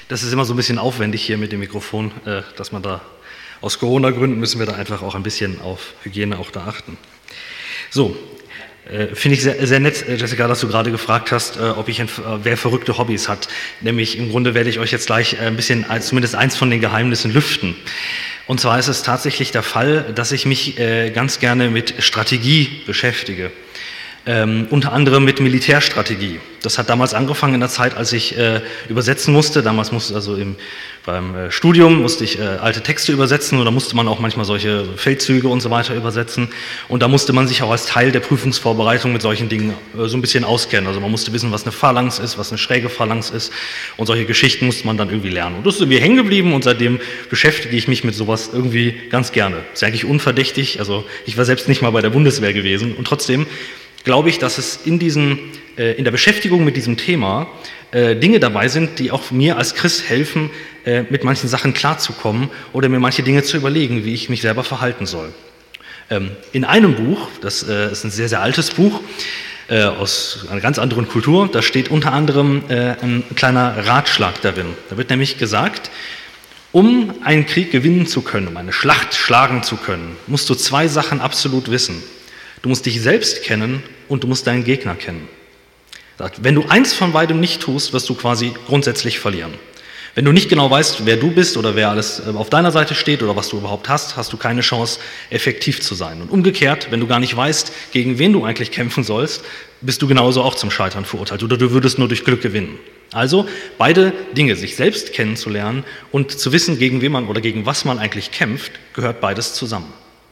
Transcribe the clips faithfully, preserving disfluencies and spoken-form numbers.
Das ist immer so ein bisschen aufwendig hier mit dem Mikrofon, äh, dass man da aus Corona-Gründen müssen wir da einfach auch ein bisschen auf Hygiene auch da achten. So, äh, finde ich sehr, sehr nett, Jessica, dass du gerade gefragt hast, äh, ob ich ein, äh, wer verrückte Hobbys hat. Nämlich im Grunde werde ich euch jetzt gleich äh, ein bisschen, äh, zumindest eins von den Geheimnissen lüften. Und zwar ist es tatsächlich der Fall, dass ich mich äh, ganz gerne mit Strategie beschäftige. Ähm, unter anderem mit Militärstrategie. Das hat damals angefangen in der Zeit, als ich äh, übersetzen musste. Damals musste also im, beim äh, Studium musste ich äh, alte Texte übersetzen oder musste man auch manchmal solche Feldzüge und so weiter übersetzen. Und da musste man sich auch als Teil der Prüfungsvorbereitung mit solchen Dingen äh, so ein bisschen auskennen. Also man musste wissen, was eine Phalanx ist, was eine schräge Phalanx ist und solche Geschichten musste man dann irgendwie lernen. Und das ist irgendwie hängen geblieben und seitdem beschäftige ich mich mit sowas irgendwie ganz gerne. Ist eigentlich unverdächtig. Also ich war selbst nicht mal bei der Bundeswehr gewesen und trotzdem glaube ich, dass es in, diesen, äh, in der Beschäftigung mit diesem Thema äh, Dinge dabei sind, die auch mir als Christ helfen, äh, mit manchen Sachen klarzukommen oder mir manche Dinge zu überlegen, wie ich mich selber verhalten soll. Ähm, in einem Buch, das äh, ist ein sehr, sehr altes Buch, äh, aus einer ganz anderen Kultur, da steht unter anderem äh, ein kleiner Ratschlag darin. Da wird nämlich gesagt, um einen Krieg gewinnen zu können, um eine Schlacht schlagen zu können, musst du zwei Sachen absolut wissen. Du musst dich selbst kennen und du musst deinen Gegner kennen. Wenn du eins von beidem nicht tust, wirst du quasi grundsätzlich verlieren. Wenn du nicht genau weißt, wer du bist oder wer alles auf deiner Seite steht oder was du überhaupt hast, hast du keine Chance, effektiv zu sein. Und umgekehrt, wenn du gar nicht weißt, gegen wen du eigentlich kämpfen sollst, bist du genauso auch zum Scheitern verurteilt oder du würdest nur durch Glück gewinnen. Also beide Dinge, sich selbst kennenzulernen und zu wissen, gegen wen man oder gegen was man eigentlich kämpft, gehört beides zusammen.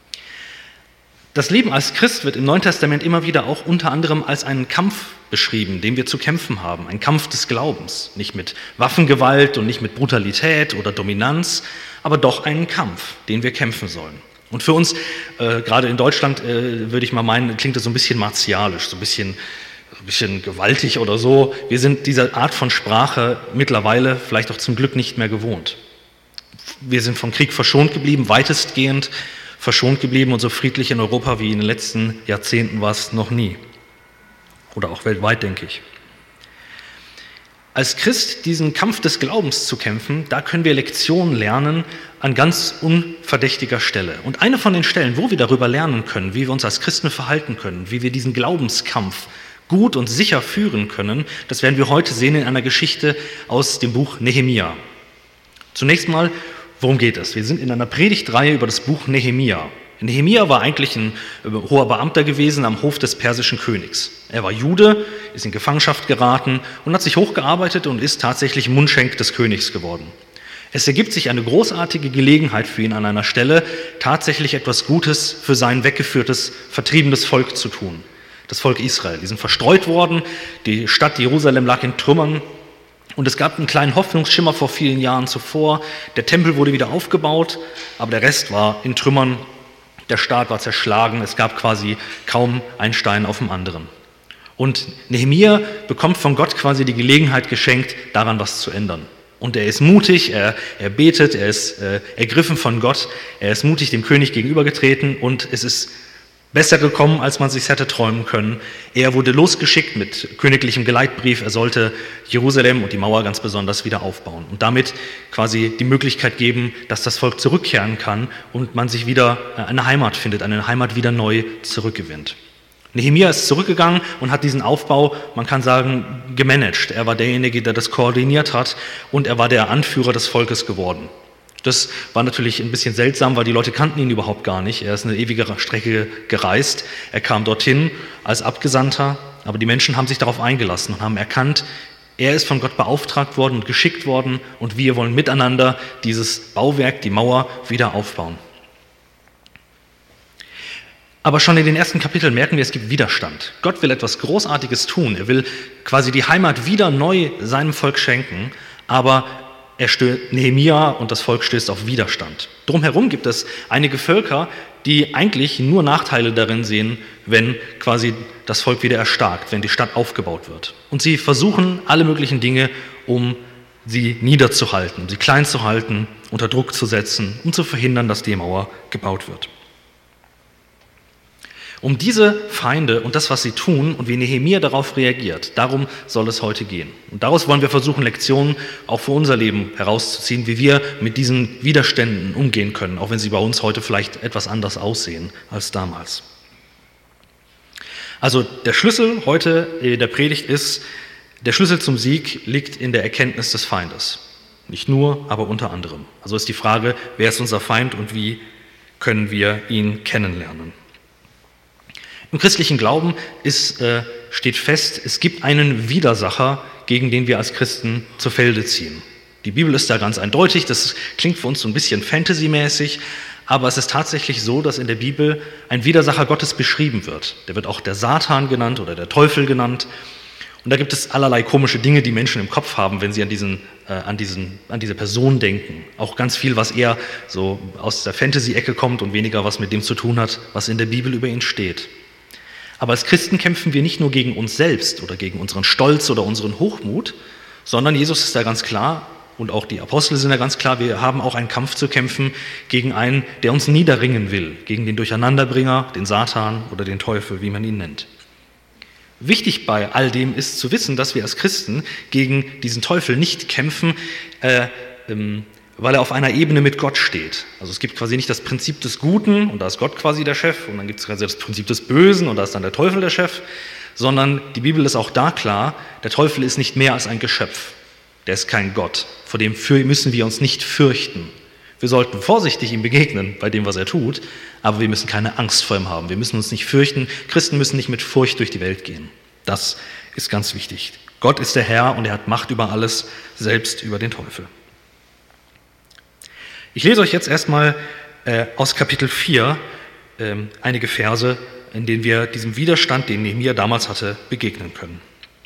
Das Leben als Christ wird im Neuen Testament immer wieder auch unter anderem als einen Kampf beschrieben, den wir zu kämpfen haben. Ein Kampf des Glaubens. Nicht mit Waffengewalt und nicht mit Brutalität oder Dominanz, aber doch einen Kampf, den wir kämpfen sollen. Und für uns, äh, gerade in Deutschland, äh, würde ich mal meinen, klingt das so ein bisschen martialisch, so ein bisschen, ein bisschen gewaltig oder so. Wir sind diese Art von Sprache mittlerweile vielleicht auch zum Glück nicht mehr gewohnt. Wir sind vom Krieg verschont geblieben, weitestgehend verschont geblieben und so friedlich in Europa wie in den letzten Jahrzehnten war es noch nie. Oder auch weltweit, denke ich. Als Christ diesen Kampf des Glaubens zu kämpfen, da können wir Lektionen lernen an ganz unverdächtiger Stelle. Und eine von den Stellen, wo wir darüber lernen können, wie wir uns als Christen verhalten können, wie wir diesen Glaubenskampf gut und sicher führen können, das werden wir heute sehen in einer Geschichte aus dem Buch Nehemia. Zunächst mal, worum geht es? Wir sind in einer Predigtreihe über das Buch Nehemia. Nehemia war eigentlich ein hoher Beamter gewesen am Hof des persischen Königs. Er war Jude, ist in Gefangenschaft geraten und hat sich hochgearbeitet und ist tatsächlich Mundschenk des Königs geworden. Es ergibt sich eine großartige Gelegenheit für ihn an einer Stelle, tatsächlich etwas Gutes für sein weggeführtes, vertriebenes Volk zu tun. Das Volk Israel. Die sind verstreut worden, die Stadt Jerusalem lag in Trümmern. Und es gab einen kleinen Hoffnungsschimmer vor vielen Jahren zuvor. Der Tempel wurde wieder aufgebaut, aber der Rest war in Trümmern. Der Staat war zerschlagen. Es gab quasi kaum einen Stein auf dem anderen. Und Nehemia bekommt von Gott quasi die Gelegenheit geschenkt, daran was zu ändern. Und er ist mutig, er, er betet, er ist äh, ergriffen von Gott. Er ist mutig dem König gegenübergetreten und es ist besser gekommen, als man sich hätte träumen können. Er wurde losgeschickt mit königlichem Geleitbrief. Er sollte Jerusalem und die Mauer ganz besonders wieder aufbauen und damit quasi die Möglichkeit geben, dass das Volk zurückkehren kann und man sich wieder eine Heimat findet, eine Heimat wieder neu zurückgewinnt. Nehemia ist zurückgegangen und hat diesen Aufbau, man kann sagen, gemanagt. Er war derjenige, der das koordiniert hat und er war der Anführer des Volkes geworden. Das war natürlich ein bisschen seltsam, weil die Leute kannten ihn überhaupt gar nicht. Er ist eine ewige Strecke gereist. Er kam dorthin als Abgesandter, aber die Menschen haben sich darauf eingelassen und haben erkannt, er ist von Gott beauftragt worden und geschickt worden und wir wollen miteinander dieses Bauwerk, die Mauer, wieder aufbauen. Aber schon in den ersten Kapiteln merken wir, es gibt Widerstand. Gott will etwas Großartiges tun. Er will quasi die Heimat wieder neu seinem Volk schenken, aber Er stößt, Nehemia und das Volk stößt auf Widerstand. Drumherum gibt es einige Völker, die eigentlich nur Nachteile darin sehen, wenn quasi das Volk wieder erstarkt, wenn die Stadt aufgebaut wird. Und sie versuchen alle möglichen Dinge, um sie niederzuhalten, um sie klein zu halten, unter Druck zu setzen, um zu verhindern, dass die Mauer gebaut wird. Um diese Feinde und das, was sie tun und wie Nehemia darauf reagiert, darum soll es heute gehen. Und daraus wollen wir versuchen, Lektionen auch für unser Leben herauszuziehen, wie wir mit diesen Widerständen umgehen können, auch wenn sie bei uns heute vielleicht etwas anders aussehen als damals. Also der Schlüssel heute der Predigt ist, der Schlüssel zum Sieg liegt in der Erkenntnis des Feindes. Nicht nur, aber unter anderem. Also ist die Frage, wer ist unser Feind und wie können wir ihn kennenlernen? Im christlichen Glauben ist, äh, steht fest, es gibt einen Widersacher, gegen den wir als Christen zu Felde ziehen. Die Bibel ist da ganz eindeutig, das klingt für uns so ein bisschen Fantasy-mäßig, aber es ist tatsächlich so, dass in der Bibel ein Widersacher Gottes beschrieben wird. Der wird auch der Satan genannt oder der Teufel genannt. Und da gibt es allerlei komische Dinge, die Menschen im Kopf haben, wenn sie an, diesen, äh, an, diesen, an diese Person denken. Auch ganz viel, was eher so aus der Fantasy-Ecke kommt und weniger was mit dem zu tun hat, was in der Bibel über ihn steht. Aber als Christen kämpfen wir nicht nur gegen uns selbst oder gegen unseren Stolz oder unseren Hochmut, sondern Jesus ist da ganz klar und auch die Apostel sind da ganz klar, wir haben auch einen Kampf zu kämpfen gegen einen, der uns niederringen will, gegen den Durcheinanderbringer, den Satan oder den Teufel, wie man ihn nennt. Wichtig bei all dem ist zu wissen, dass wir als Christen gegen diesen Teufel nicht kämpfen, äh, ähm, weil er auf einer Ebene mit Gott steht. Also es gibt quasi nicht das Prinzip des Guten und da ist Gott quasi der Chef und dann gibt es quasi das Prinzip des Bösen und da ist dann der Teufel der Chef, sondern die Bibel ist auch da klar, der Teufel ist nicht mehr als ein Geschöpf, der ist kein Gott, vor dem müssen wir uns nicht fürchten. Wir sollten vorsichtig ihm begegnen bei dem, was er tut, aber wir müssen keine Angst vor ihm haben, wir müssen uns nicht fürchten, Christen müssen nicht mit Furcht durch die Welt gehen. Das ist ganz wichtig. Gott ist der Herr und er hat Macht über alles, selbst über den Teufel. Ich lese euch jetzt erstmal äh, aus Kapitel vier äh, einige Verse, in denen wir diesem Widerstand, den Nehemia damals hatte, begegnen können.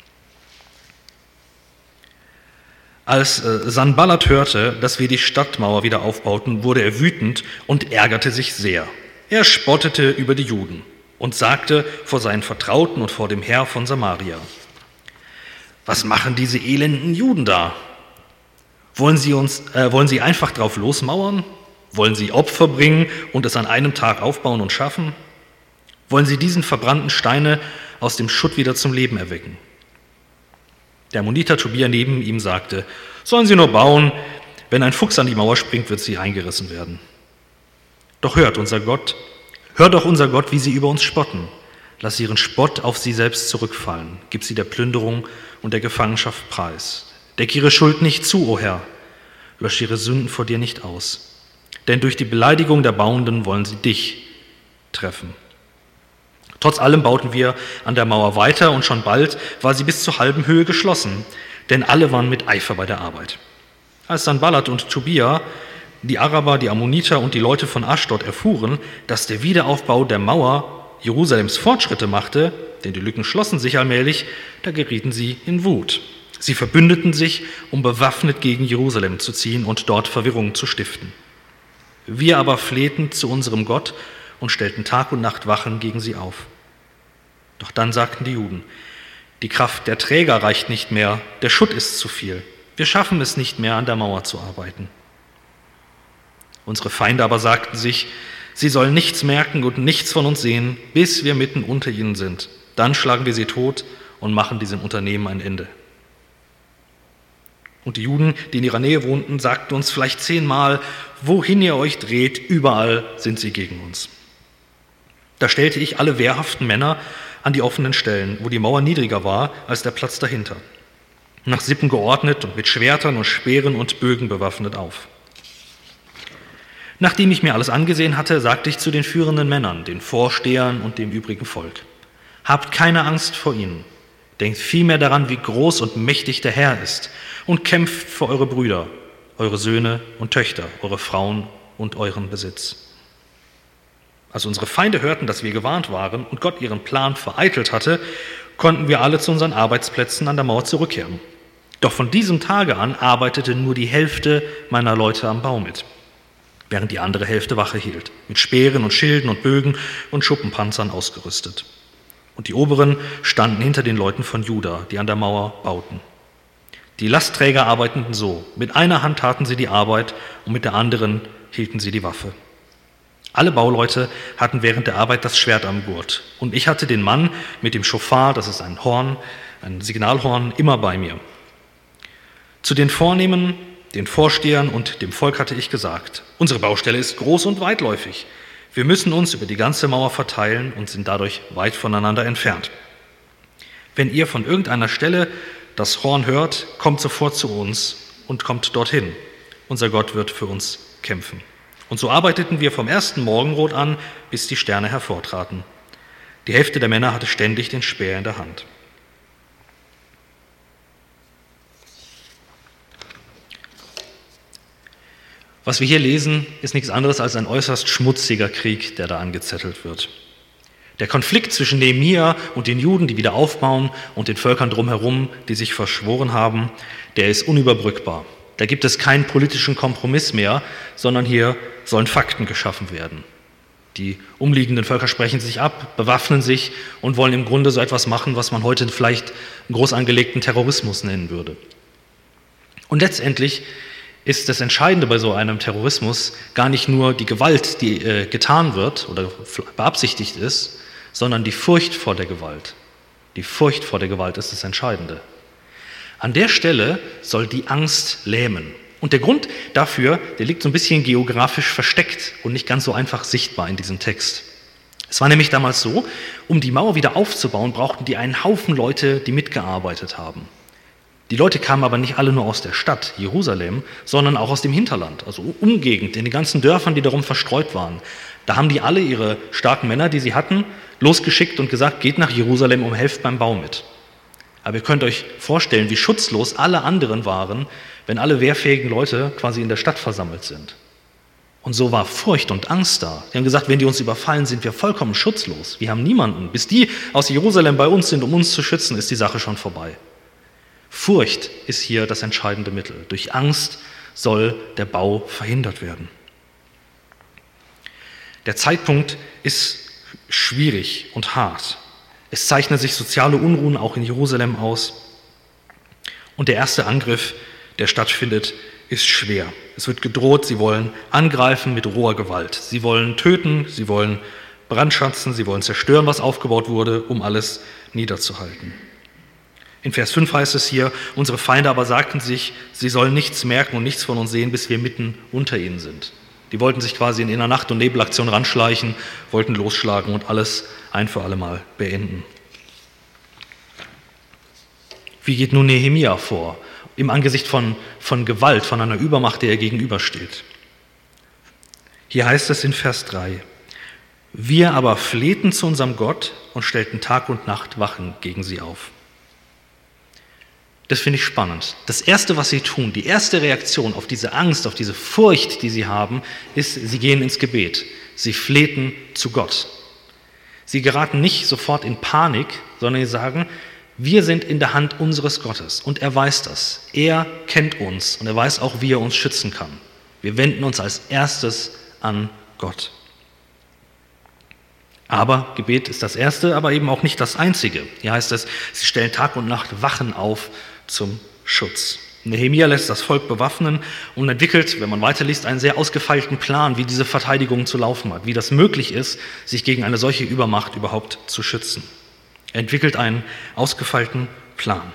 Als äh, Sanballat hörte, dass wir die Stadtmauer wieder aufbauten, wurde er wütend und ärgerte sich sehr. Er spottete über die Juden und sagte vor seinen Vertrauten und vor dem Herr von Samaria: Was machen diese elenden Juden da? Wollen sie uns, äh, wollen sie einfach drauf losmauern? Wollen sie Opfer bringen und es an einem Tag aufbauen und schaffen? Wollen sie diesen verbrannten Steine aus dem Schutt wieder zum Leben erwecken? Der Ammoniter Tobia neben ihm sagte: Sollen sie nur bauen, wenn ein Fuchs an die Mauer springt, wird sie eingerissen werden. Doch hört unser Gott, hör doch unser Gott, wie sie über uns spotten. Lass ihren Spott auf sie selbst zurückfallen, gib sie der Plünderung und der Gefangenschaft preis. Deck ihre Schuld nicht zu, o Herr, lösch ihre Sünden vor dir nicht aus. Denn durch die Beleidigung der Bauenden wollen sie dich treffen. Trotz allem bauten wir an der Mauer weiter und schon bald war sie bis zur halben Höhe geschlossen, denn alle waren mit Eifer bei der Arbeit. Als Sanballat und Tobia, die Araber, die Ammoniter und die Leute von Aschdod erfuhren, dass der Wiederaufbau der Mauer Jerusalems Fortschritte machte, denn die Lücken schlossen sich allmählich, da gerieten sie in Wut. Sie verbündeten sich, um bewaffnet gegen Jerusalem zu ziehen und dort Verwirrung zu stiften. Wir aber flehten zu unserem Gott und stellten Tag und Nacht Wachen gegen sie auf. Doch dann sagten die Juden: Die Kraft der Träger reicht nicht mehr, der Schutt ist zu viel. Wir schaffen es nicht mehr, an der Mauer zu arbeiten. Unsere Feinde aber sagten sich: Sie sollen nichts merken und nichts von uns sehen, bis wir mitten unter ihnen sind. Dann schlagen wir sie tot und machen diesem Unternehmen ein Ende. Und die Juden, die in ihrer Nähe wohnten, sagten uns vielleicht zehnmal: Wohin ihr euch dreht, überall sind sie gegen uns. Da stellte ich alle wehrhaften Männer an die offenen Stellen, wo die Mauer niedriger war als der Platz dahinter, nach Sippen geordnet und mit Schwertern und Speeren und Bögen bewaffnet auf. Nachdem ich mir alles angesehen hatte, sagte ich zu den führenden Männern, den Vorstehern und dem übrigen Volk: Habt keine Angst vor ihnen. Denkt vielmehr daran, wie groß und mächtig der Herr ist, und kämpft für eure Brüder, eure Söhne und Töchter, eure Frauen und euren Besitz. Als unsere Feinde hörten, dass wir gewarnt waren und Gott ihren Plan vereitelt hatte, konnten wir alle zu unseren Arbeitsplätzen an der Mauer zurückkehren. Doch von diesem Tage an arbeitete nur die Hälfte meiner Leute am Bau mit, während die andere Hälfte Wache hielt, mit Speeren und Schilden und Bögen und Schuppenpanzern ausgerüstet. Und die Oberen standen hinter den Leuten von Juda, die an der Mauer bauten. Die Lastträger arbeiteten so: Mit einer Hand taten sie die Arbeit und mit der anderen hielten sie die Waffe. Alle Bauleute hatten während der Arbeit das Schwert am Gurt und ich hatte den Mann mit dem Schofar, das ist ein Horn, ein Signalhorn, immer bei mir. Zu den Vornehmen, den Vorstehern und dem Volk hatte ich gesagt: Unsere Baustelle ist groß und weitläufig. Wir müssen uns über die ganze Mauer verteilen und sind dadurch weit voneinander entfernt. Wenn ihr von irgendeiner Stelle das Horn hört, kommt sofort zu uns und kommt dorthin. Unser Gott wird für uns kämpfen. Und so arbeiteten wir vom ersten Morgenrot an, bis die Sterne hervortraten. Die Hälfte der Männer hatte ständig den Speer in der Hand. Was wir hier lesen, ist nichts anderes als ein äußerst schmutziger Krieg, der da angezettelt wird. Der Konflikt zwischen Nehemia und den Juden, die wieder aufbauen, und den Völkern drumherum, die sich verschworen haben, der ist unüberbrückbar. Da gibt es keinen politischen Kompromiss mehr, sondern hier sollen Fakten geschaffen werden. Die umliegenden Völker sprechen sich ab, bewaffnen sich und wollen im Grunde so etwas machen, was man heute vielleicht einen groß angelegten Terrorismus nennen würde. Und letztendlich ist das Entscheidende bei so einem Terrorismus gar nicht nur die Gewalt, die äh, getan wird oder beabsichtigt ist, sondern die Furcht vor der Gewalt. Die Furcht vor der Gewalt ist das Entscheidende. An der Stelle soll die Angst lähmen. Und der Grund dafür, der liegt so ein bisschen geografisch versteckt und nicht ganz so einfach sichtbar in diesem Text. Es war nämlich damals so, um die Mauer wieder aufzubauen, brauchten die einen Haufen Leute, die mitgearbeitet haben. Die Leute kamen aber nicht alle nur aus der Stadt Jerusalem, sondern auch aus dem Hinterland, also Umgegend, in den ganzen Dörfern, die darum verstreut waren. Da haben die alle ihre starken Männer, die sie hatten, losgeschickt und gesagt: Geht nach Jerusalem und helft beim Bau mit. Aber ihr könnt euch vorstellen, wie schutzlos alle anderen waren, wenn alle wehrfähigen Leute quasi in der Stadt versammelt sind. Und so war Furcht und Angst da. Die haben gesagt, wenn die uns überfallen, sind wir vollkommen schutzlos. Wir haben niemanden. Bis die aus Jerusalem bei uns sind, um uns zu schützen, ist die Sache schon vorbei. Furcht ist hier das entscheidende Mittel. Durch Angst soll der Bau verhindert werden. Der Zeitpunkt ist schwierig und hart. Es zeichnen sich soziale Unruhen auch in Jerusalem aus. Und der erste Angriff, der stattfindet, ist schwer. Es wird gedroht, sie wollen angreifen mit roher Gewalt. Sie wollen töten, sie wollen brandschatzen, sie wollen zerstören, was aufgebaut wurde, um alles niederzuhalten. In Vers fünf heißt es hier: Unsere Feinde aber sagten sich, sie sollen nichts merken und nichts von uns sehen, bis wir mitten unter ihnen sind. Die wollten sich quasi in einer Nacht- und Nebelaktion ranschleichen, wollten losschlagen und alles ein für alle Mal beenden. Wie geht nun Nehemia vor, im Angesicht von, von Gewalt, von einer Übermacht, der er gegenübersteht? Hier heißt es in Vers drei: Wir aber flehten zu unserem Gott und stellten Tag und Nacht Wachen gegen sie auf. Das finde ich spannend. Das Erste, was sie tun, die erste Reaktion auf diese Angst, auf diese Furcht, die sie haben, ist, sie gehen ins Gebet. Sie flehten zu Gott. Sie geraten nicht sofort in Panik, sondern sie sagen: Wir sind in der Hand unseres Gottes und er weiß das. Er kennt uns und er weiß auch, wie er uns schützen kann. Wir wenden uns als erstes an Gott. Aber Gebet ist das Erste, aber eben auch nicht das Einzige. Hier heißt es, sie stellen Tag und Nacht Wachen auf zum Schutz. Nehemia lässt das Volk bewaffnen und entwickelt, wenn man weiterliest, einen sehr ausgefeilten Plan, wie diese Verteidigung zu laufen hat, wie das möglich ist, sich gegen eine solche Übermacht überhaupt zu schützen. Er entwickelt einen ausgefeilten Plan.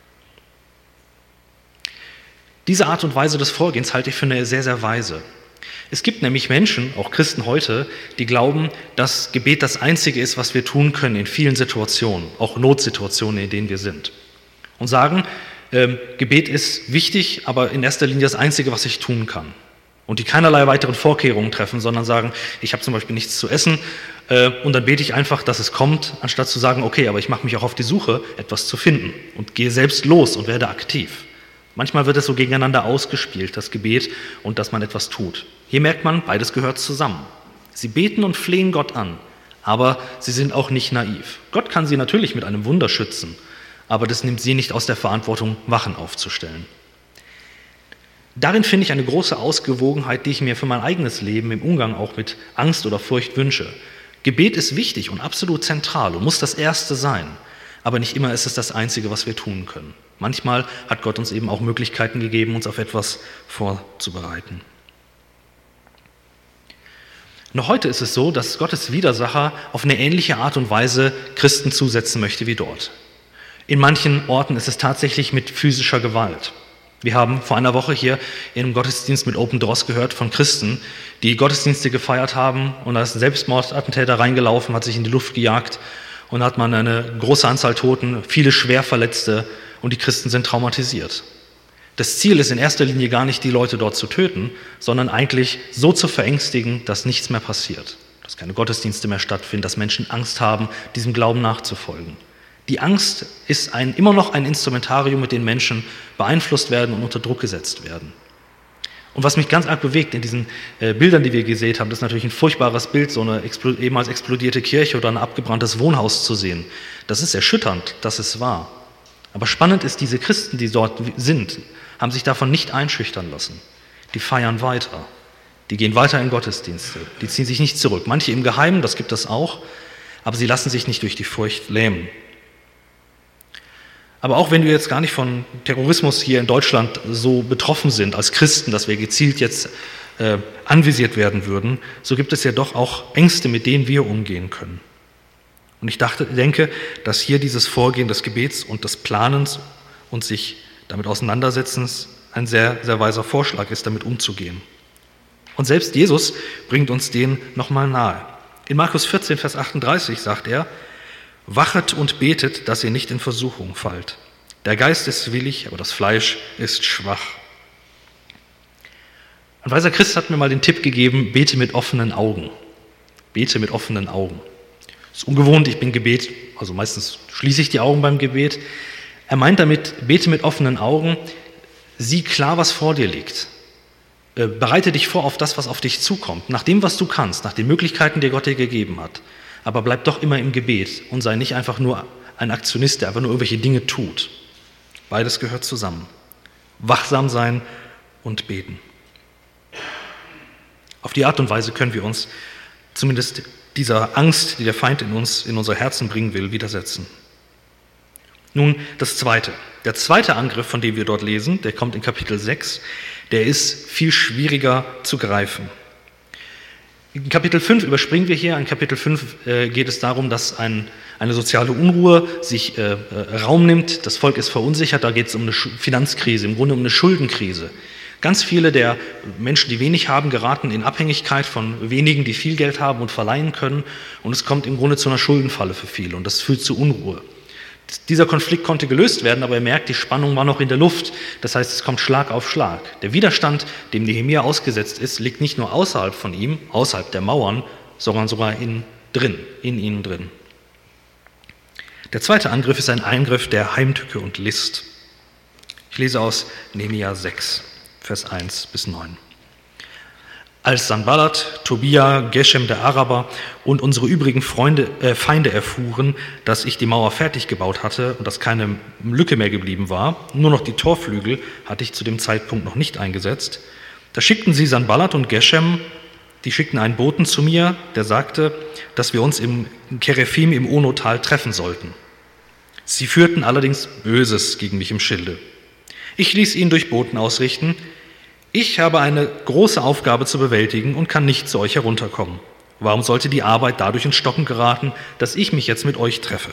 Diese Art und Weise des Vorgehens halte ich für eine sehr, sehr weise. Es gibt nämlich Menschen, auch Christen heute, die glauben, dass Gebet das Einzige ist, was wir tun können in vielen Situationen, auch Notsituationen, in denen wir sind. Und sagen, ähm, Gebet ist wichtig, aber in erster Linie das Einzige, was ich tun kann. Und die keinerlei weiteren Vorkehrungen treffen, sondern sagen, ich habe zum Beispiel nichts zu essen äh, und dann bete ich einfach, dass es kommt, anstatt zu sagen, okay, aber ich mache mich auch auf die Suche, etwas zu finden und gehe selbst los und werde aktiv. Manchmal wird es so gegeneinander ausgespielt, das Gebet und dass man etwas tut. Hier merkt man, beides gehört zusammen. Sie beten und flehen Gott an, aber sie sind auch nicht naiv. Gott kann sie natürlich mit einem Wunder schützen, aber das nimmt sie nicht aus der Verantwortung, Wachen aufzustellen. Darin finde ich eine große Ausgewogenheit, die ich mir für mein eigenes Leben im Umgang auch mit Angst oder Furcht wünsche. Gebet ist wichtig und absolut zentral und muss das Erste sein, aber nicht immer ist es das Einzige, was wir tun können. Manchmal hat Gott uns eben auch Möglichkeiten gegeben, uns auf etwas vorzubereiten. Noch heute ist es so, dass Gottes Widersacher auf eine ähnliche Art und Weise Christen zusetzen möchte wie dort. In manchen Orten ist es tatsächlich mit physischer Gewalt. Wir haben vor einer Woche hier im Gottesdienst mit Open Doors gehört von Christen, die Gottesdienste gefeiert haben und da ist ein Selbstmordattentäter reingelaufen, hat sich in die Luft gejagt und hat man eine große Anzahl Toten, viele Schwerverletzte und die Christen sind traumatisiert. Das Ziel ist in erster Linie gar nicht, die Leute dort zu töten, sondern eigentlich so zu verängstigen, dass nichts mehr passiert, dass keine Gottesdienste mehr stattfinden, dass Menschen Angst haben, diesem Glauben nachzufolgen. Die Angst ist ein, immer noch ein Instrumentarium, mit dem Menschen beeinflusst werden und unter Druck gesetzt werden. Und was mich ganz arg bewegt in diesen äh, Bildern, die wir gesehen haben, das ist natürlich ein furchtbares Bild, so eine expl- ehemals explodierte Kirche oder ein abgebranntes Wohnhaus zu sehen. Das ist erschütternd, das ist wahr. Aber spannend ist, diese Christen, die dort sind, haben sich davon nicht einschüchtern lassen. Die feiern weiter. Die gehen weiter in Gottesdienste. Die ziehen sich nicht zurück. Manche im Geheimen, das gibt es auch, aber sie lassen sich nicht durch die Furcht lähmen. Aber auch wenn wir jetzt gar nicht von Terrorismus hier in Deutschland so betroffen sind als Christen, dass wir gezielt jetzt äh, anvisiert werden würden, so gibt es ja doch auch Ängste, mit denen wir umgehen können. Und ich dachte, denke, dass hier dieses Vorgehen des Gebets und des Planens und sich damit Auseinandersetzens ein sehr, sehr weiser Vorschlag ist, damit umzugehen. Und selbst Jesus bringt uns den nochmal nahe. In Markus vierzehn, Vers achtunddreißig sagt er, wachet und betet, dass ihr nicht in Versuchung fallt. Der Geist ist willig, aber das Fleisch ist schwach. Ein weiser Christ hat mir mal den Tipp gegeben, bete mit offenen Augen. Bete mit offenen Augen. Das ist ungewohnt, ich bin Gebet, also meistens schließe ich die Augen beim Gebet. Er meint damit, bete mit offenen Augen, sieh klar, was vor dir liegt. Bereite dich vor auf das, was auf dich zukommt, nach dem, was du kannst, nach den Möglichkeiten, die Gott dir gegeben hat. Aber bleib doch immer im Gebet und sei nicht einfach nur ein Aktionist, der einfach nur irgendwelche Dinge tut. Beides gehört zusammen. Wachsam sein und beten. Auf die Art und Weise können wir uns zumindest dieser Angst, die der Feind in uns, in unser Herzen bringen will, widersetzen. Nun das Zweite. Der zweite Angriff, von dem wir dort lesen, der kommt in Kapitel sechs, der ist viel schwieriger zu greifen. In Kapitel fünf überspringen wir hier. In Kapitel fünf äh, geht es darum, dass ein, eine soziale Unruhe sich äh, Raum nimmt. Das Volk ist verunsichert. Da geht es um eine Finanzkrise, im Grunde um eine Schuldenkrise. Ganz viele der Menschen, die wenig haben, geraten in Abhängigkeit von wenigen, die viel Geld haben und verleihen können. Und es kommt im Grunde zu einer Schuldenfalle für viele. Und das führt zu Unruhe. Dieser Konflikt konnte gelöst werden, aber er merkt, die Spannung war noch in der Luft. Das heißt, es kommt Schlag auf Schlag. Der Widerstand, dem Nehemia ausgesetzt ist, liegt nicht nur außerhalb von ihm, außerhalb der Mauern, sondern sogar in, drin, in ihnen drin. Der zweite Angriff ist ein Eingriff der Heimtücke und List. Ich lese aus Nehemia sechs, Vers eins bis neun. Als Sanballat, Tobia, Geshem der Araber und unsere übrigen Freunde, äh, Feinde erfuhren, dass ich die Mauer fertig gebaut hatte und dass keine Lücke mehr geblieben war, nur noch die Torflügel hatte ich zu dem Zeitpunkt noch nicht eingesetzt, da schickten sie Sanballat und Geshem, die schickten einen Boten zu mir, der sagte, dass wir uns im Kerephim im Ono-Tal treffen sollten. Sie führten allerdings Böses gegen mich im Schilde. Ich ließ ihn durch Boten ausrichten, ich habe eine große Aufgabe zu bewältigen und kann nicht zu euch herunterkommen. Warum sollte die Arbeit dadurch ins Stocken geraten, dass ich mich jetzt mit euch treffe?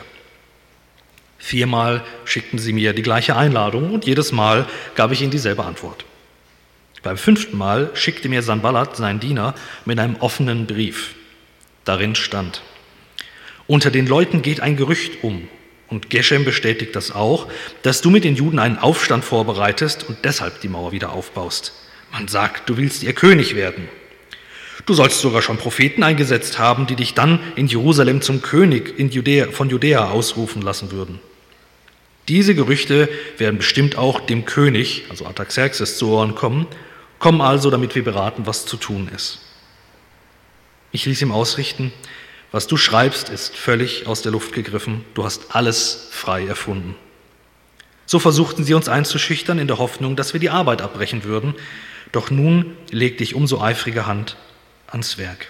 Viermal schickten sie mir die gleiche Einladung und jedes Mal gab ich ihnen dieselbe Antwort. Beim fünften Mal schickte mir Sanballat, sein Diener, mit einem offenen Brief. Darin stand: Unter den Leuten geht ein Gerücht um, und Geshem bestätigt das auch, dass du mit den Juden einen Aufstand vorbereitest und deshalb die Mauer wieder aufbaust. Man sagt, du willst ihr König werden. Du sollst sogar schon Propheten eingesetzt haben, die dich dann in Jerusalem zum König in Judäa, von Judäa ausrufen lassen würden. Diese Gerüchte werden bestimmt auch dem König, also Artaxerxes, zu Ohren kommen. Komm also, damit wir beraten, was zu tun ist. Ich ließ ihm ausrichten: Was du schreibst, ist völlig aus der Luft gegriffen. Du hast alles frei erfunden. So versuchten sie uns einzuschüchtern in der Hoffnung, dass wir die Arbeit abbrechen würden. Doch nun legte ich umso eifrige Hand ans Werk.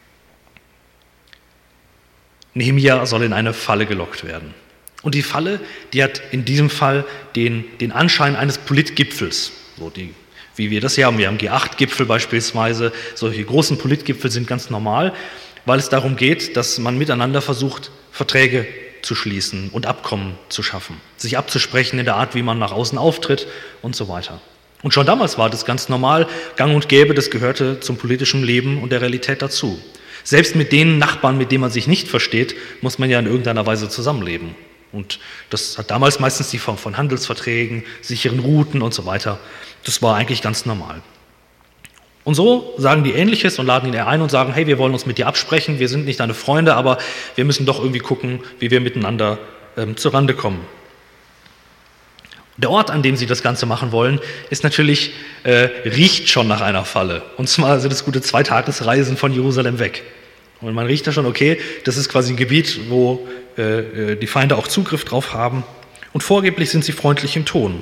Nehemia soll in eine Falle gelockt werden. Und die Falle, die hat in diesem Fall den, den Anschein eines Politgipfels. So, die wie wir das hier haben. Wir haben G acht Gipfel beispielsweise. Solche großen Politgipfel sind ganz normal, weil es darum geht, dass man miteinander versucht, Verträge zu schließen und Abkommen zu schaffen, sich abzusprechen in der Art, wie man nach außen auftritt und so weiter. Und schon damals war das ganz normal, gang und gäbe, das gehörte zum politischen Leben und der Realität dazu. Selbst mit den Nachbarn, mit denen man sich nicht versteht, muss man ja in irgendeiner Weise zusammenleben. Und das hat damals meistens die Form von Handelsverträgen, sicheren Routen und so weiter. Das war eigentlich ganz normal. Und so sagen die Ähnliches und laden ihn ein und sagen, hey, wir wollen uns mit dir absprechen, wir sind nicht deine Freunde, aber wir müssen doch irgendwie gucken, wie wir miteinander ähm, zurande kommen. Der Ort, an dem sie das Ganze machen wollen, ist natürlich, äh, riecht schon nach einer Falle. Und zwar sind es gute zwei Tagesreisen von Jerusalem weg. Und man riecht da schon, okay, das ist quasi ein Gebiet, wo äh, die Feinde auch Zugriff drauf haben. Und vorgeblich sind sie freundlich im Ton.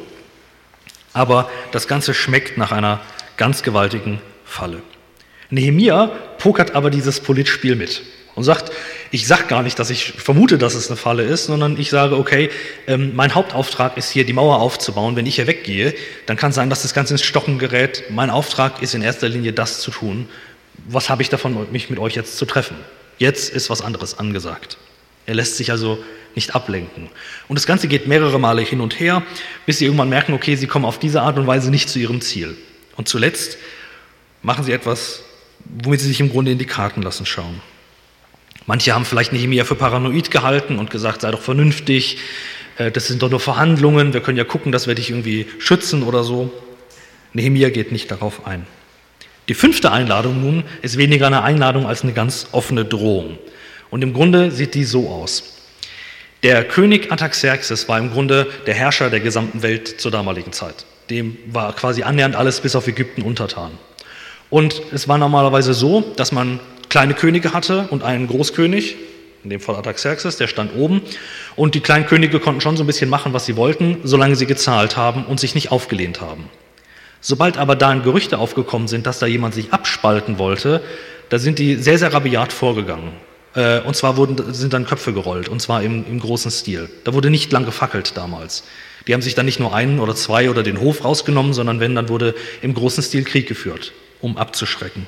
Aber das Ganze schmeckt nach einer ganz gewaltigen Falle. Nehemia pokert aber dieses Politspiel mit und sagt, ich sage gar nicht, dass ich vermute, dass es eine Falle ist, sondern ich sage, okay, ähm, mein Hauptauftrag ist hier, die Mauer aufzubauen. Wenn ich hier weggehe, dann kann es sein, dass das Ganze ins Stocken gerät. Mein Auftrag ist in erster Linie, das zu tun. Was habe ich davon, mich mit euch jetzt zu treffen? Jetzt ist was anderes angesagt. Er lässt sich also nicht ablenken. Und das Ganze geht mehrere Male hin und her, bis sie irgendwann merken, okay, sie kommen auf diese Art und Weise nicht zu ihrem Ziel. Und zuletzt machen sie etwas, womit sie sich im Grunde in die Karten lassen schauen. Manche haben vielleicht Nehemia für paranoid gehalten und gesagt, sei doch vernünftig, das sind doch nur Verhandlungen, wir können ja gucken, dass wir dich irgendwie schützen oder so. Nehemia geht nicht darauf ein. Die fünfte Einladung nun ist weniger eine Einladung als eine ganz offene Drohung. Und im Grunde sieht die so aus. Der König Artaxerxes war im Grunde der Herrscher der gesamten Welt zur damaligen Zeit. Dem war quasi annähernd alles bis auf Ägypten untertan. Und es war normalerweise so, dass man kleine Könige hatte und einen Großkönig, in dem Fall Artaxerxes, der stand oben. Und die kleinen Könige konnten schon so ein bisschen machen, was sie wollten, solange sie gezahlt haben und sich nicht aufgelehnt haben. Sobald aber da Gerüchte aufgekommen sind, dass da jemand sich abspalten wollte, da sind die sehr, sehr rabiat vorgegangen. Und zwar wurden, sind dann Köpfe gerollt, und zwar im, im großen Stil. Da wurde nicht lang gefackelt damals. Die haben sich dann nicht nur einen oder zwei oder den Hof rausgenommen, sondern wenn, dann wurde im großen Stil Krieg geführt, um abzuschrecken.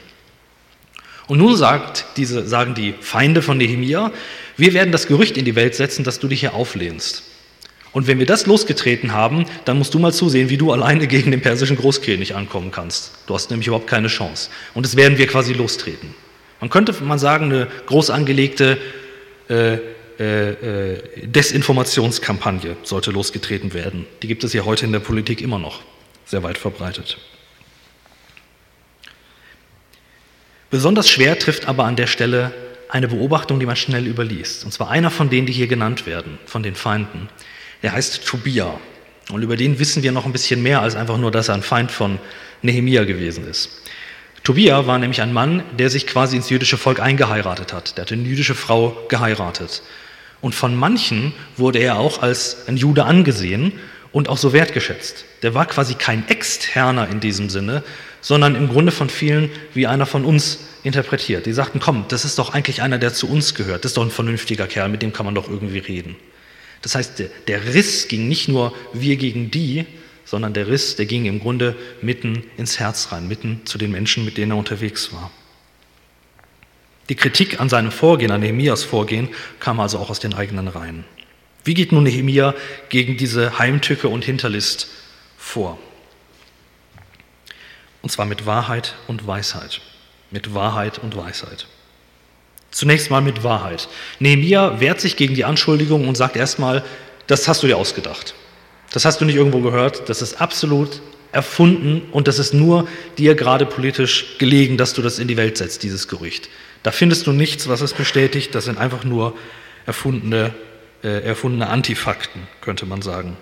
Und nun sagt diese, sagen die Feinde von Nehemia, wir werden das Gerücht in die Welt setzen, dass du dich hier auflehnst. Und wenn wir das losgetreten haben, dann musst du mal zusehen, wie du alleine gegen den persischen Großkönig ankommen kannst. Du hast nämlich überhaupt keine Chance. Und das werden wir quasi lostreten. Man könnte mal sagen, eine groß angelegte äh, äh, Desinformationskampagne sollte losgetreten werden. Die gibt es ja heute in der Politik immer noch, sehr weit verbreitet. Besonders schwer trifft aber an der Stelle eine Beobachtung, die man schnell überliest. Und zwar einer von denen, die hier genannt werden, von den Feinden. Er heißt Tobia. Und über den wissen wir noch ein bisschen mehr, als einfach nur, dass er ein Feind von Nehemia gewesen ist. Tobia war nämlich ein Mann, der sich quasi ins jüdische Volk eingeheiratet hat. Der hatte eine jüdische Frau geheiratet. Und von manchen wurde er auch als ein Jude angesehen und auch so wertgeschätzt. Der war quasi kein Externer in diesem Sinne, sondern im Grunde von vielen wie einer von uns interpretiert. Die sagten, komm, das ist doch eigentlich einer, der zu uns gehört. Das ist doch ein vernünftiger Kerl, mit dem kann man doch irgendwie reden. Das heißt, der, der Riss ging nicht nur wir gegen die, sondern der Riss, der ging im Grunde mitten ins Herz rein, mitten zu den Menschen, mit denen er unterwegs war. Die Kritik an seinem Vorgehen, an Nehemias Vorgehen, kam also auch aus den eigenen Reihen. Wie geht nun Nehemia gegen diese Heimtücke und Hinterlist vor? Und zwar mit Wahrheit und Weisheit. Mit Wahrheit und Weisheit. Zunächst mal mit Wahrheit. Nehemia wehrt sich gegen die Anschuldigung und sagt erstmal, das hast du dir ausgedacht. Das hast du nicht irgendwo gehört, das ist absolut erfunden und das ist nur dir gerade politisch gelegen, dass du das in die Welt setzt, dieses Gerücht. Da findest du nichts, was es bestätigt, das sind einfach nur erfundene, äh, erfundene Antifakten, könnte man sagen.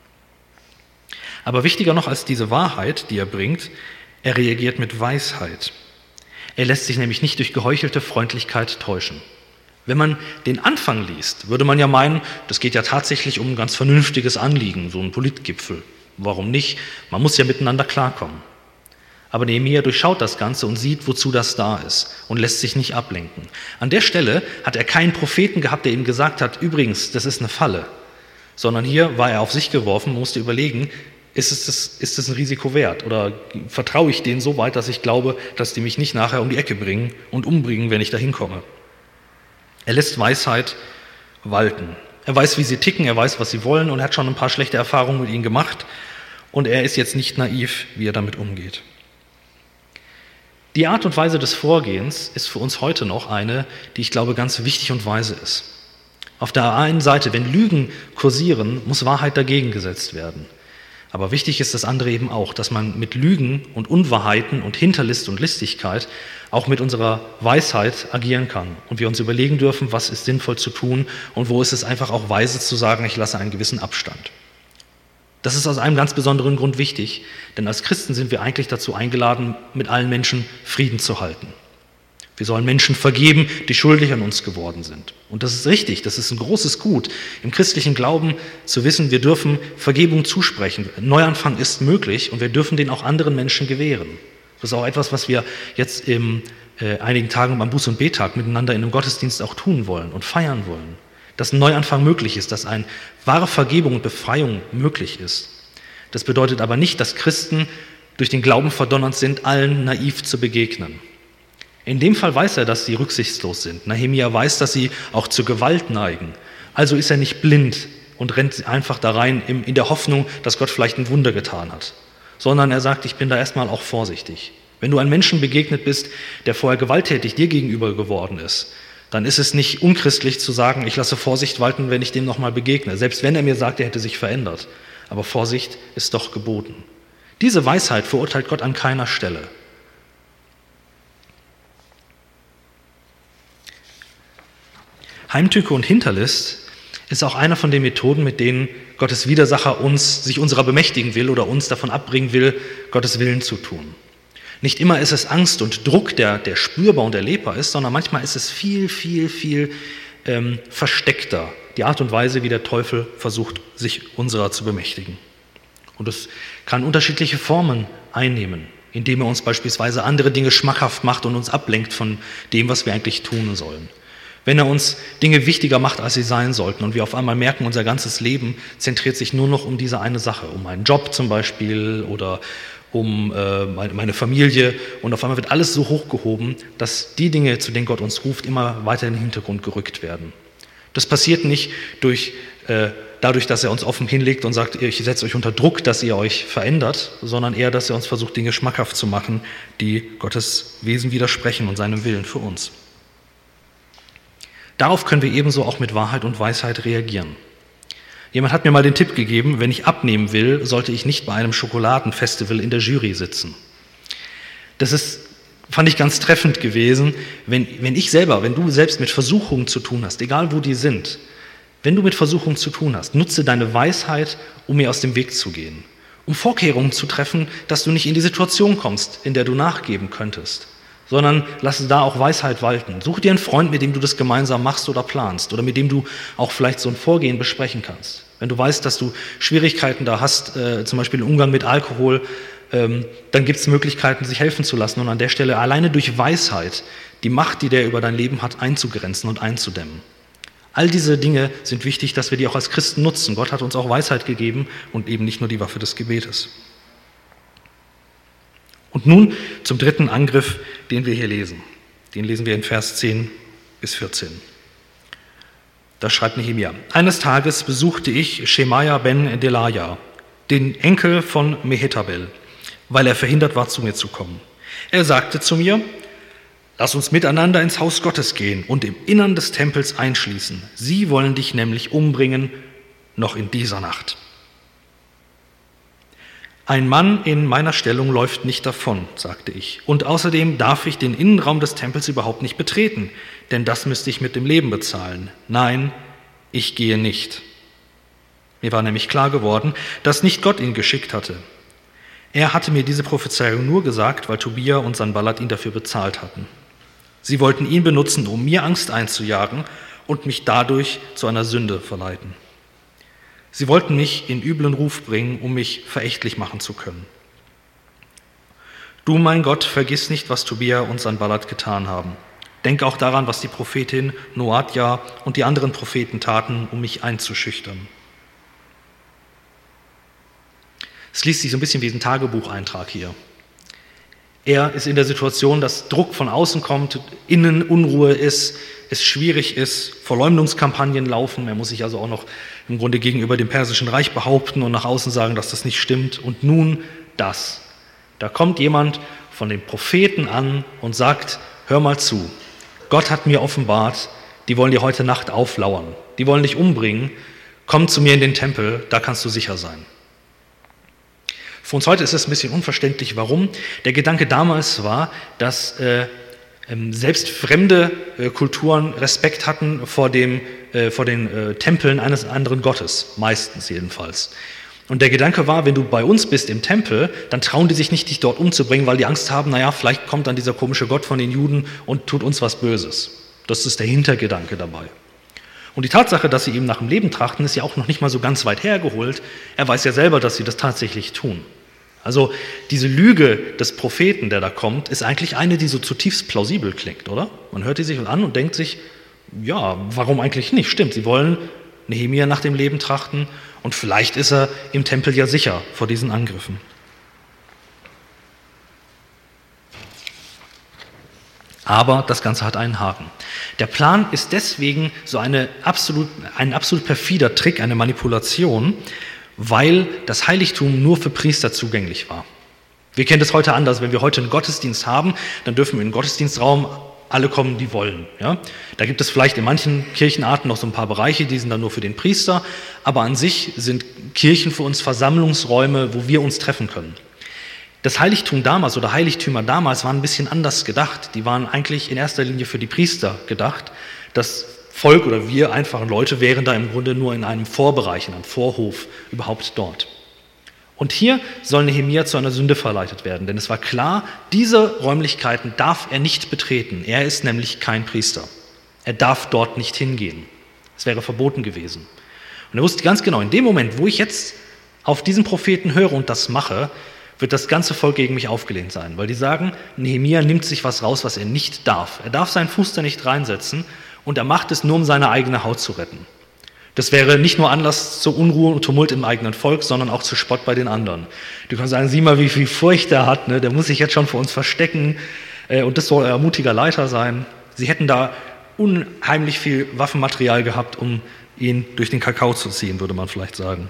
Aber wichtiger noch als diese Wahrheit, die er bringt, er reagiert mit Weisheit. Er lässt sich nämlich nicht durch geheuchelte Freundlichkeit täuschen. Wenn man den Anfang liest, würde man ja meinen, das geht ja tatsächlich um ein ganz vernünftiges Anliegen, so ein Politgipfel. Warum nicht? Man muss ja miteinander klarkommen. Aber Nehemia durchschaut das Ganze und sieht, wozu das da ist und lässt sich nicht ablenken. An der Stelle hat er keinen Propheten gehabt, der ihm gesagt hat, übrigens, das ist eine Falle. Sondern hier war er auf sich geworfen, musste überlegen, Ist es, das, ist es ein Risiko wert? Oder vertraue ich denen so weit, dass ich glaube, dass die mich nicht nachher um die Ecke bringen und umbringen, wenn ich da hinkomme? Er lässt Weisheit walten. Er weiß, wie sie ticken, er weiß, was sie wollen und hat schon ein paar schlechte Erfahrungen mit ihnen gemacht. Und er ist jetzt nicht naiv, wie er damit umgeht. Die Art und Weise des Vorgehens ist für uns heute noch eine, die ich glaube ganz wichtig und weise ist. Auf der einen Seite, wenn Lügen kursieren, muss Wahrheit dagegen gesetzt werden. Aber wichtig ist das andere eben auch, dass man mit Lügen und Unwahrheiten und Hinterlist und Listigkeit auch mit unserer Weisheit agieren kann. Und wir uns überlegen dürfen, was ist sinnvoll zu tun und wo ist es einfach auch weise zu sagen, ich lasse einen gewissen Abstand. Das ist aus einem ganz besonderen Grund wichtig, denn als Christen sind wir eigentlich dazu eingeladen, mit allen Menschen Frieden zu halten. Wir sollen Menschen vergeben, die schuldig an uns geworden sind. Und das ist richtig, das ist ein großes Gut, im christlichen Glauben zu wissen, wir dürfen Vergebung zusprechen. Neuanfang ist möglich und wir dürfen den auch anderen Menschen gewähren. Das ist auch etwas, was wir jetzt in äh, einigen Tagen beim Buß- und Bettag miteinander in einem Gottesdienst auch tun wollen und feiern wollen. Dass ein Neuanfang möglich ist, dass eine wahre Vergebung und Befreiung möglich ist. Das bedeutet aber nicht, dass Christen durch den Glauben verdonnert sind, allen naiv zu begegnen. In dem Fall weiß er, dass sie rücksichtslos sind. Nehemia weiß, dass sie auch zur Gewalt neigen. Also ist er nicht blind und rennt einfach da rein in der Hoffnung, dass Gott vielleicht ein Wunder getan hat. Sondern er sagt, ich bin da erstmal auch vorsichtig. Wenn du einem Menschen begegnet bist, der vorher gewalttätig dir gegenüber geworden ist, dann ist es nicht unchristlich zu sagen, ich lasse Vorsicht walten, wenn ich dem nochmal begegne. Selbst wenn er mir sagt, er hätte sich verändert. Aber Vorsicht ist doch geboten. Diese Weisheit verurteilt Gott an keiner Stelle. Heimtücke und Hinterlist ist auch einer von den Methoden, mit denen Gottes Widersacher uns, sich unserer bemächtigen will oder uns davon abbringen will, Gottes Willen zu tun. Nicht immer ist es Angst und Druck, der, der spürbar und erlebbar ist, sondern manchmal ist es viel, viel, viel ähm, versteckter, die Art und Weise, wie der Teufel versucht, sich unserer zu bemächtigen. Und es kann unterschiedliche Formen einnehmen, indem er uns beispielsweise andere Dinge schmackhaft macht und uns ablenkt von dem, was wir eigentlich tun sollen. Wenn er uns Dinge wichtiger macht, als sie sein sollten und wir auf einmal merken, unser ganzes Leben zentriert sich nur noch um diese eine Sache, um einen Job zum Beispiel oder um äh, meine Familie und auf einmal wird alles so hochgehoben, dass die Dinge, zu denen Gott uns ruft, immer weiter in den Hintergrund gerückt werden. Das passiert nicht durch, äh, dadurch, dass er uns offen hinlegt und sagt, ich setze euch unter Druck, dass ihr euch verändert, sondern eher, dass er uns versucht, Dinge schmackhaft zu machen, die Gottes Wesen widersprechen und seinem Willen für uns. Darauf können wir ebenso auch mit Wahrheit und Weisheit reagieren. Jemand hat mir mal den Tipp gegeben, wenn ich abnehmen will, sollte ich nicht bei einem Schokoladenfestival in der Jury sitzen. Das ist, fand ich ganz treffend gewesen, wenn, wenn ich selber, wenn du selbst mit Versuchungen zu tun hast, egal wo die sind, wenn du mit Versuchungen zu tun hast, nutze deine Weisheit, um mir aus dem Weg zu gehen, um Vorkehrungen zu treffen, dass du nicht in die Situation kommst, in der du nachgeben könntest, sondern lass da auch Weisheit walten. Such dir einen Freund, mit dem du das gemeinsam machst oder planst oder mit dem du auch vielleicht so ein Vorgehen besprechen kannst. Wenn du weißt, dass du Schwierigkeiten da hast, äh, zum Beispiel im Umgang mit Alkohol, ähm, dann gibt es Möglichkeiten, sich helfen zu lassen und an der Stelle alleine durch Weisheit die Macht, die der über dein Leben hat, einzugrenzen und einzudämmen. All diese Dinge sind wichtig, dass wir die auch als Christen nutzen. Gott hat uns auch Weisheit gegeben und eben nicht nur die Waffe des Gebetes. Und nun zum dritten Angriff, den wir hier lesen. Den lesen wir in Vers zehn bis vierzehn. Da schreibt Nehemia: Eines Tages besuchte ich Schemaja ben Delaja, den Enkel von Mehetabel, weil er verhindert war, zu mir zu kommen. Er sagte zu mir: Lass uns miteinander ins Haus Gottes gehen und im Innern des Tempels einschließen. Sie wollen dich nämlich umbringen, noch in dieser Nacht. Ein Mann in meiner Stellung läuft nicht davon, sagte ich. Und außerdem darf ich den Innenraum des Tempels überhaupt nicht betreten, denn das müsste ich mit dem Leben bezahlen. Nein, ich gehe nicht. Mir war nämlich klar geworden, dass nicht Gott ihn geschickt hatte. Er hatte mir diese Prophezeiung nur gesagt, weil Tobia und Sanballat ihn dafür bezahlt hatten. Sie wollten ihn benutzen, um mir Angst einzujagen und mich dadurch zu einer Sünde verleiten. Sie wollten mich in üblen Ruf bringen, um mich verächtlich machen zu können. Du, mein Gott, vergiss nicht, was Tobia und Sanballat getan haben. Denk auch daran, was die Prophetin Noadja und die anderen Propheten taten, um mich einzuschüchtern. Es liest sich so ein bisschen wie ein Tagebucheintrag hier. Er ist in der Situation, dass Druck von außen kommt, innen Unruhe ist, es schwierig ist, Verleumdungskampagnen laufen. Er muss sich also auch noch im Grunde gegenüber dem Persischen Reich behaupten und nach außen sagen, dass das nicht stimmt. Und nun das. Da kommt jemand von den Propheten an und sagt, hör mal zu, Gott hat mir offenbart, die wollen dir heute Nacht auflauern, die wollen dich umbringen, komm zu mir in den Tempel, da kannst du sicher sein. Für uns heute ist es ein bisschen unverständlich, warum. Der Gedanke damals war, dass äh, selbst fremde äh, Kulturen Respekt hatten vor, dem, äh, vor den äh, Tempeln eines anderen Gottes, meistens jedenfalls. Und der Gedanke war, wenn du bei uns bist im Tempel, dann trauen die sich nicht, dich dort umzubringen, weil die Angst haben, naja, vielleicht kommt dann dieser komische Gott von den Juden und tut uns was Böses. Das ist der Hintergedanke dabei. Und die Tatsache, dass sie ihm nach dem Leben trachten, ist ja auch noch nicht mal so ganz weit hergeholt. Er weiß ja selber, dass sie das tatsächlich tun. Also diese Lüge des Propheten, der da kommt, ist eigentlich eine, die so zutiefst plausibel klingt, oder? Man hört die sich an und denkt sich, ja, warum eigentlich nicht? Stimmt, sie wollen Nehemia nach dem Leben trachten und vielleicht ist er im Tempel ja sicher vor diesen Angriffen. Aber das Ganze hat einen Haken. Der Plan ist deswegen so eine absolut, ein absolut perfider Trick, eine Manipulation, weil das Heiligtum nur für Priester zugänglich war. Wir kennen das heute anders. Wenn wir heute einen Gottesdienst haben, dann dürfen wir in den Gottesdienstraum alle kommen, die wollen. Ja? Da gibt es vielleicht in manchen Kirchenarten noch so ein paar Bereiche, die sind dann nur für den Priester, aber an sich sind Kirchen für uns Versammlungsräume, wo wir uns treffen können. Das Heiligtum damals oder Heiligtümer damals waren ein bisschen anders gedacht. Die waren eigentlich in erster Linie für die Priester gedacht. Das Volk oder wir einfachen Leute wären da im Grunde nur in einem Vorbereich, in einem Vorhof überhaupt dort. Und hier soll Nehemia zu einer Sünde verleitet werden, denn es war klar, diese Räumlichkeiten darf er nicht betreten. Er ist nämlich kein Priester. Er darf dort nicht hingehen. Es wäre verboten gewesen. Und er wusste ganz genau, in dem Moment, wo ich jetzt auf diesen Propheten höre und das mache, wird das ganze Volk gegen mich aufgelehnt sein, weil die sagen, Nehemia nimmt sich was raus, was er nicht darf. Er darf seinen Fuß da nicht reinsetzen und er macht es nur, um seine eigene Haut zu retten. Das wäre nicht nur Anlass zur Unruhe und Tumult im eigenen Volk, sondern auch zu Spott bei den anderen. Du kannst sagen, sieh mal, wie viel Furcht er hat, ne? Der muss sich jetzt schon vor uns verstecken und das soll ein mutiger Leiter sein. Sie hätten da unheimlich viel Waffenmaterial gehabt, um ihn durch den Kakao zu ziehen, würde man vielleicht sagen.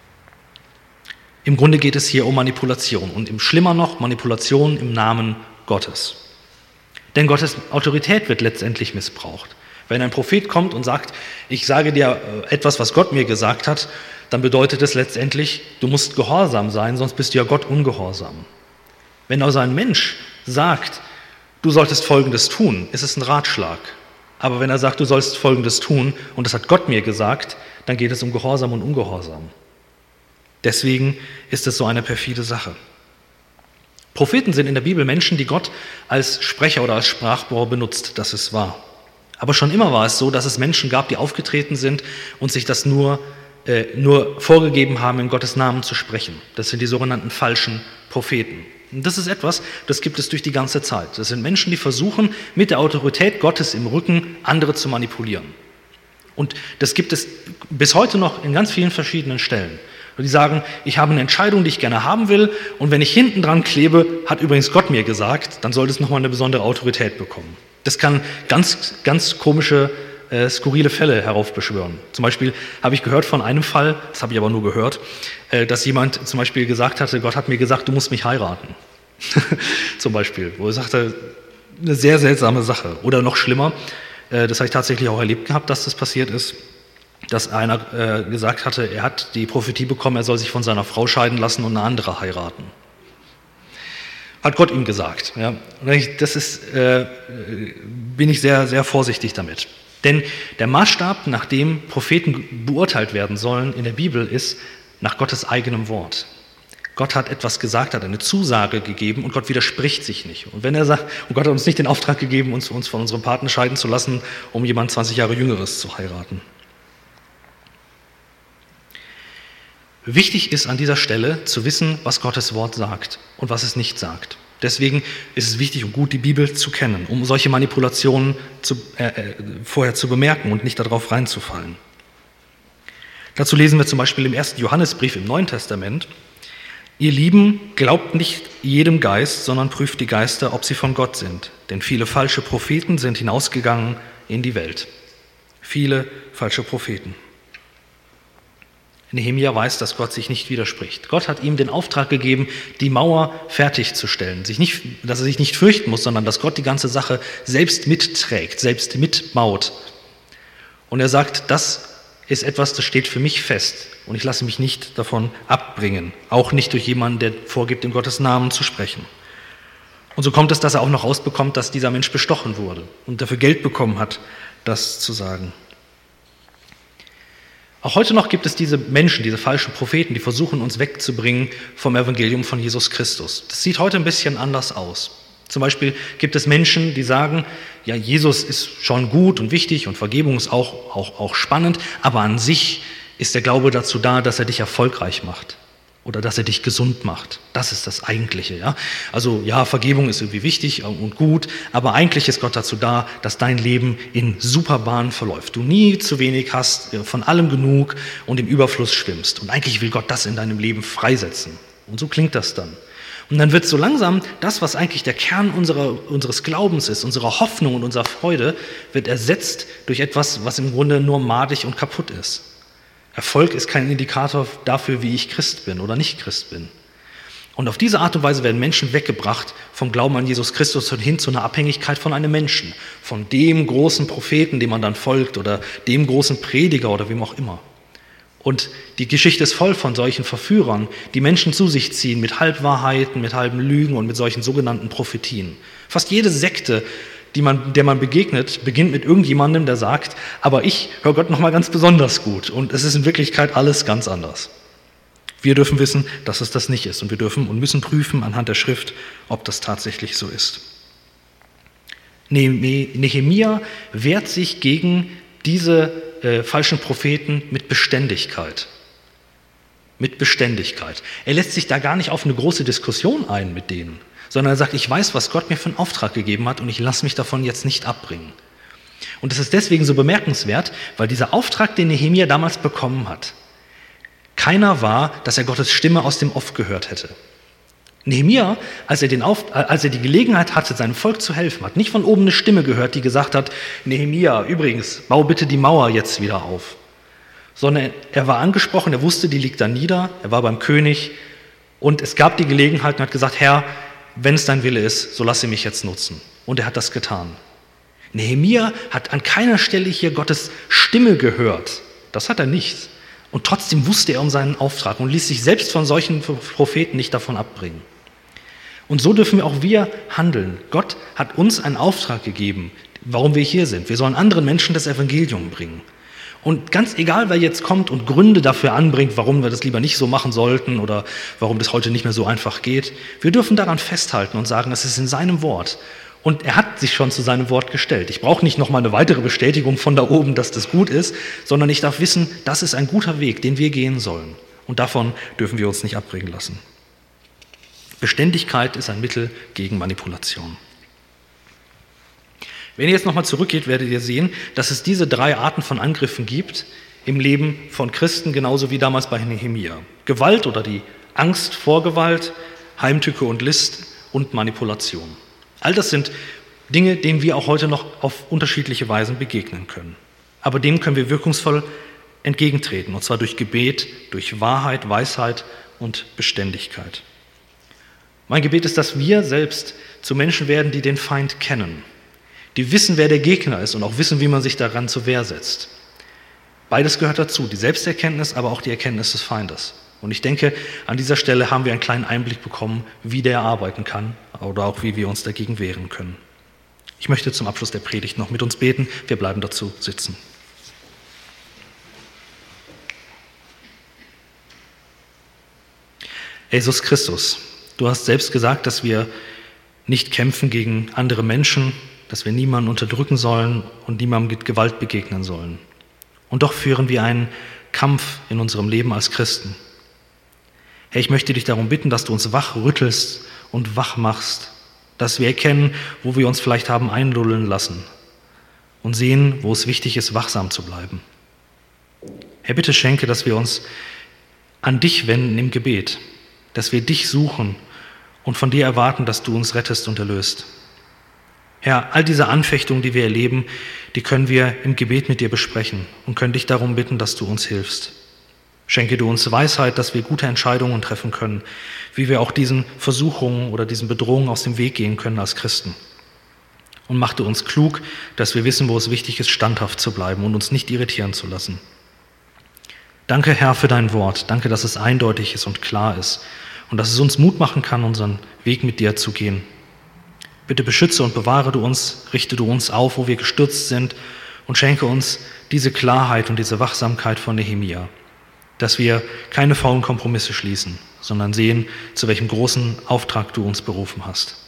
Im Grunde geht es hier um Manipulation und im schlimmer noch Manipulation im Namen Gottes. Denn Gottes Autorität wird letztendlich missbraucht. Wenn ein Prophet kommt und sagt, ich sage dir etwas, was Gott mir gesagt hat, dann bedeutet es letztendlich, du musst gehorsam sein, sonst bist du ja Gott ungehorsam. Wenn also ein Mensch sagt, du solltest Folgendes tun, ist es ein Ratschlag. Aber wenn er sagt, du sollst Folgendes tun und das hat Gott mir gesagt, dann geht es um Gehorsam und Ungehorsam. Deswegen ist es so eine perfide Sache. Propheten sind in der Bibel Menschen, die Gott als Sprecher oder als Sprachrohr benutzt, das ist wahr. Aber schon immer war es so, dass es Menschen gab, die aufgetreten sind und sich das nur, äh, nur vorgegeben haben, in Gottes Namen zu sprechen. Das sind die sogenannten falschen Propheten. Und das ist etwas, das gibt es durch die ganze Zeit. Das sind Menschen, die versuchen, mit der Autorität Gottes im Rücken andere zu manipulieren. Und das gibt es bis heute noch in ganz vielen verschiedenen Stellen. Die sagen, ich habe eine Entscheidung, die ich gerne haben will, und wenn ich hinten dran klebe, hat übrigens Gott mir gesagt, dann sollte es nochmal eine besondere Autorität bekommen. Das kann ganz, ganz komische, äh, skurrile Fälle heraufbeschwören. Zum Beispiel habe ich gehört von einem Fall, das habe ich aber nur gehört, äh, dass jemand zum Beispiel gesagt hatte, Gott hat mir gesagt, du musst mich heiraten. Zum Beispiel, wo er sagte, eine sehr seltsame Sache. Oder noch schlimmer, äh, das habe ich tatsächlich auch erlebt gehabt, dass das passiert ist, dass einer äh, gesagt hatte, er hat die Prophetie bekommen, er soll sich von seiner Frau scheiden lassen und eine andere heiraten. Hat Gott ihm gesagt. Ja. Das ist, äh, bin ich sehr, sehr vorsichtig damit. Denn der Maßstab, nach dem Propheten beurteilt werden sollen in der Bibel, ist nach Gottes eigenem Wort. Gott hat etwas gesagt, hat eine Zusage gegeben und Gott widerspricht sich nicht. Und wenn er sagt, und Gott hat uns nicht den Auftrag gegeben, uns, uns von unserem Partner scheiden zu lassen, um jemand zwanzig Jahre Jüngeres zu heiraten. Wichtig ist an dieser Stelle zu wissen, was Gottes Wort sagt und was es nicht sagt. Deswegen ist es wichtig und gut, die Bibel zu kennen, um solche Manipulationen zu, äh, äh, vorher zu bemerken und nicht darauf reinzufallen. Dazu lesen wir zum Beispiel im ersten Johannesbrief im Neuen Testament. Ihr Lieben, glaubt nicht jedem Geist, sondern prüft die Geister, ob sie von Gott sind. Denn viele falsche Propheten sind hinausgegangen in die Welt. Viele falsche Propheten. Nehemia weiß, dass Gott sich nicht widerspricht. Gott hat ihm den Auftrag gegeben, die Mauer fertigzustellen. Sich nicht, dass er sich nicht fürchten muss, sondern dass Gott die ganze Sache selbst mitträgt, selbst mitbaut. Und er sagt, das ist etwas, das steht für mich fest. Und ich lasse mich nicht davon abbringen. Auch nicht durch jemanden, der vorgibt, in Gottes Namen zu sprechen. Und so kommt es, dass er auch noch rausbekommt, dass dieser Mensch bestochen wurde und dafür Geld bekommen hat, das zu sagen. Auch heute noch gibt es diese Menschen, diese falschen Propheten, die versuchen, uns wegzubringen vom Evangelium von Jesus Christus. Das sieht heute ein bisschen anders aus. Zum Beispiel gibt es Menschen, die sagen, ja, Jesus ist schon gut und wichtig und Vergebung ist auch, auch, auch spannend, aber an sich ist der Glaube dazu da, dass er dich erfolgreich macht oder dass er dich gesund macht. Das ist das Eigentliche. Ja? Also ja, Vergebung ist irgendwie wichtig und gut, aber eigentlich ist Gott dazu da, dass dein Leben in super Bahnen verläuft. Du nie zu wenig hast, von allem genug und im Überfluss schwimmst. Und eigentlich will Gott das in deinem Leben freisetzen. Und so klingt das dann. Und dann wird so langsam das, was eigentlich der Kern unserer, unseres Glaubens ist, unserer Hoffnung und unserer Freude, wird ersetzt durch etwas, was im Grunde nur madig und kaputt ist. Erfolg ist kein Indikator dafür, wie ich Christ bin oder nicht Christ bin. Und auf diese Art und Weise werden Menschen weggebracht vom Glauben an Jesus Christus hin zu einer Abhängigkeit von einem Menschen, von dem großen Propheten, dem man dann folgt oder dem großen Prediger oder wem auch immer. Und die Geschichte ist voll von solchen Verführern, die Menschen zu sich ziehen mit Halbwahrheiten, mit halben Lügen und mit solchen sogenannten Prophetien. Fast jede Sekte, die man, der man begegnet, beginnt mit irgendjemandem, der sagt, aber ich höre Gott nochmal ganz besonders gut und es ist in Wirklichkeit alles ganz anders. Wir dürfen wissen, dass es das nicht ist und wir dürfen und müssen prüfen anhand der Schrift, ob das tatsächlich so ist. Nehemia wehrt sich gegen diese äh, falschen Propheten mit Beständigkeit. Mit Beständigkeit. Er lässt sich da gar nicht auf eine große Diskussion ein mit denen, sondern er sagt, ich weiß, was Gott mir für einen Auftrag gegeben hat und ich lasse mich davon jetzt nicht abbringen. Und das ist deswegen so bemerkenswert, weil dieser Auftrag, den Nehemia damals bekommen hat, keiner war, dass er Gottes Stimme aus dem Off gehört hätte. Nehemia, als er, den Auf, als er die Gelegenheit hatte, seinem Volk zu helfen, hat nicht von oben eine Stimme gehört, die gesagt hat, Nehemia, übrigens, bau bitte die Mauer jetzt wieder auf. Sondern er war angesprochen, er wusste, die liegt da nieder, er war beim König und es gab die Gelegenheit und hat gesagt, Herr, wenn es dein Wille ist, so lass sie mich jetzt nutzen. Und er hat das getan. Nehemia hat an keiner Stelle hier Gottes Stimme gehört. Das hat er nicht. Und trotzdem wusste er um seinen Auftrag und ließ sich selbst von solchen Propheten nicht davon abbringen. Und so dürfen wir auch wir handeln. Gott hat uns einen Auftrag gegeben, warum wir hier sind. Wir sollen anderen Menschen das Evangelium bringen. Und ganz egal, wer jetzt kommt und Gründe dafür anbringt, warum wir das lieber nicht so machen sollten oder warum das heute nicht mehr so einfach geht, wir dürfen daran festhalten und sagen, es ist in seinem Wort. Und er hat sich schon zu seinem Wort gestellt. Ich brauche nicht nochmal eine weitere Bestätigung von da oben, dass das gut ist, sondern ich darf wissen, das ist ein guter Weg, den wir gehen sollen. Und davon dürfen wir uns nicht abbringen lassen. Beständigkeit ist ein Mittel gegen Manipulation. Wenn ihr jetzt nochmal zurückgeht, werdet ihr sehen, dass es diese drei Arten von Angriffen gibt im Leben von Christen, genauso wie damals bei Nehemia. Gewalt oder die Angst vor Gewalt, Heimtücke und List und Manipulation. All das sind Dinge, denen wir auch heute noch auf unterschiedliche Weisen begegnen können. Aber dem können wir wirkungsvoll entgegentreten, und zwar durch Gebet, durch Wahrheit, Weisheit und Beständigkeit. Mein Gebet ist, dass wir selbst zu Menschen werden, die den Feind kennen, die wissen, wer der Gegner ist und auch wissen, wie man sich daran zur Wehr setzt. Beides gehört dazu, die Selbsterkenntnis, aber auch die Erkenntnis des Feindes. Und ich denke, an dieser Stelle haben wir einen kleinen Einblick bekommen, wie der arbeiten kann oder auch wie wir uns dagegen wehren können. Ich möchte zum Abschluss der Predigt noch mit uns beten. Wir bleiben dazu sitzen. Jesus Christus, du hast selbst gesagt, dass wir nicht kämpfen gegen andere Menschen, dass wir niemanden unterdrücken sollen und niemandem mit Gewalt begegnen sollen. Und doch führen wir einen Kampf in unserem Leben als Christen. Herr, ich möchte dich darum bitten, dass du uns wach rüttelst und wach machst, dass wir erkennen, wo wir uns vielleicht haben einlullen lassen und sehen, wo es wichtig ist, wachsam zu bleiben. Herr, bitte schenke, dass wir uns an dich wenden im Gebet, dass wir dich suchen und von dir erwarten, dass du uns rettest und erlöst. Herr, all diese Anfechtungen, die wir erleben, die können wir im Gebet mit dir besprechen und können dich darum bitten, dass du uns hilfst. Schenke du uns Weisheit, dass wir gute Entscheidungen treffen können, wie wir auch diesen Versuchungen oder diesen Bedrohungen aus dem Weg gehen können als Christen. Und mach du uns klug, dass wir wissen, wo es wichtig ist, standhaft zu bleiben und uns nicht irritieren zu lassen. Danke, Herr, für dein Wort. Danke, dass es eindeutig ist und klar ist und dass es uns Mut machen kann, unseren Weg mit dir zu gehen. Bitte beschütze und bewahre du uns, richte du uns auf, wo wir gestürzt sind und schenke uns diese Klarheit und diese Wachsamkeit von Nehemia, dass wir keine faulen Kompromisse schließen, sondern sehen, zu welchem großen Auftrag du uns berufen hast.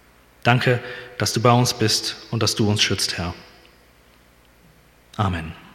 Danke, dass du bei uns bist und dass du uns schützt, Herr. Amen.